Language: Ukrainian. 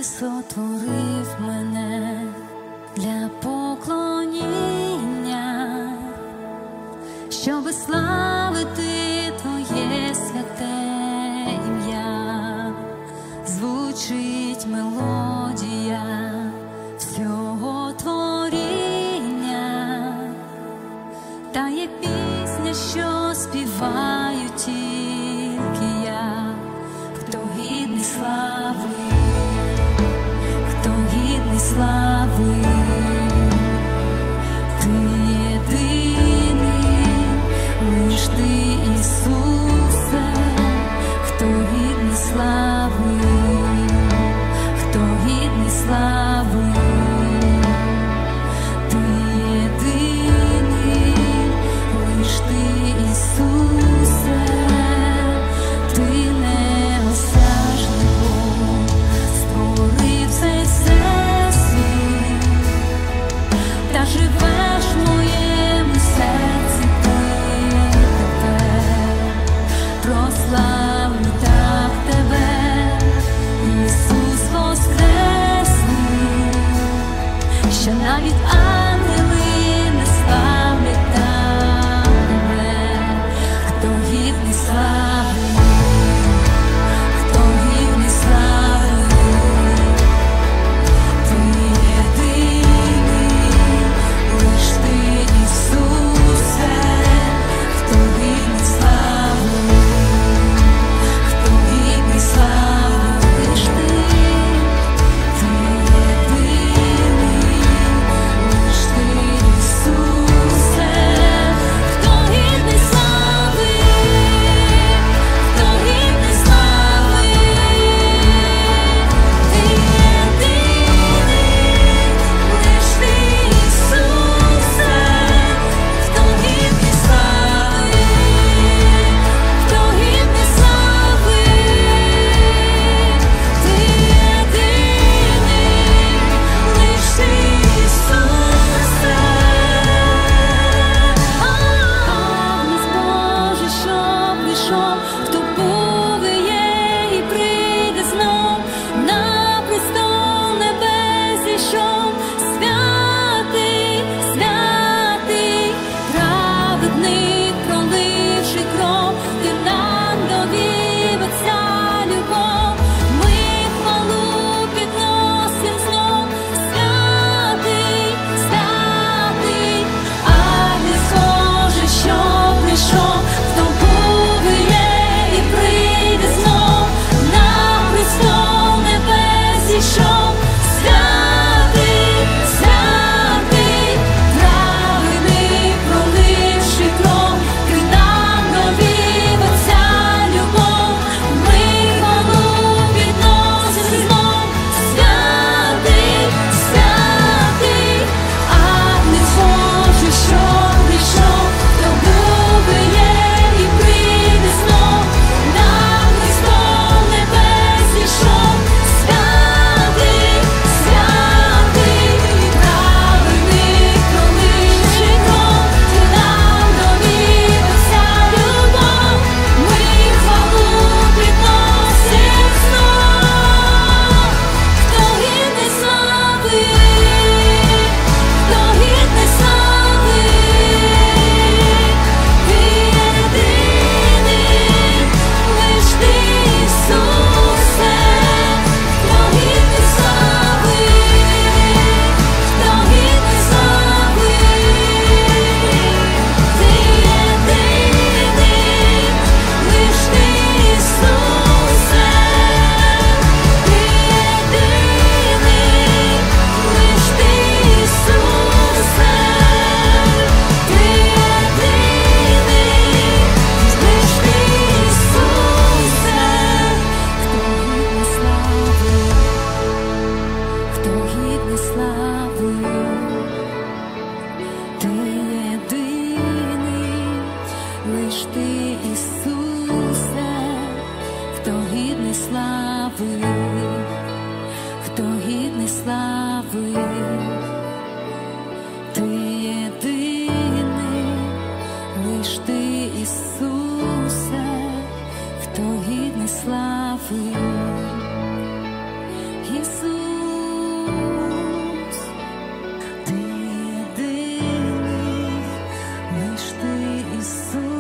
сотворив мене для поклоніння, щоби славити Твоє святе ім'я. Звучить мелодія всього творіння, та є пісня, що співаю тільки я. Хто гідний слави, хто гідний слави, Ти єдиний, лиш Ти, Ісусе. Хто гідний слави, хто гідний слави, Ти єдиний, лиш Ти, Ісусе. Ти неосяжний Бог, створив цей всесвіт, та живеш в моєму серці Ти тепер. Прославлю так Тебе, Ісус воскресний, що навіть ангели не ставлять там Тебе. Хто гідний слави, хто гідний слави, Ти єдиний, лиш Ти, Ісусе. Хто гідний слави, хто гідний слави, лиш Ти, Ти єдиний, лиш Ти, Ісусе. Хто гідний слави, хто гідний слави, Ти єдиний, лиш Ти, Ісусе. Хто гідний слави, хто гідний слави, Ти єдиний, лиш Ти, Ісусе. Агнець Божий, що прийшов, хто був і є, і прийде знов, на престол небес зійшов. Святий, святий, праведник, проливши кров, Ти нам довів Отця любов. Ми хвалу підносим знов. Святий, святий, Агнець Божий, що прийшов, хто був і є, і прийде знов, на престол небес зійшов. Святий, святий, праведник, проливши кров, Ти нам довів Отця любов. Ми хвалу підносим знов. Святий, святий, Агнець Божий, що прийшов, хто був і є, і прийде знов, на престол небес зійшов. Святий, святий, праведник, проливши кров, Ти нам довів Отця любов. Ми хвалу підносим знов. Хто гідний слави, хто гідний слави, Ти єдиний, лиш Ти, Ісусе. Хто гідний слави, хто гідний слави, Ти єдиний, лиш Ти, Ісусе. Ти єдиний, лиш Ти, Ісусе. Ти єдиний, лиш Ти, Ісусе. Хто гідний слави, Ти єдиний, лиш Ти, Ісусе. Хто гідний слави, хто гідний слави, Ти єдиний, лиш Ти, Ісусе. Хто гідний слави, Ісус. Ісусе.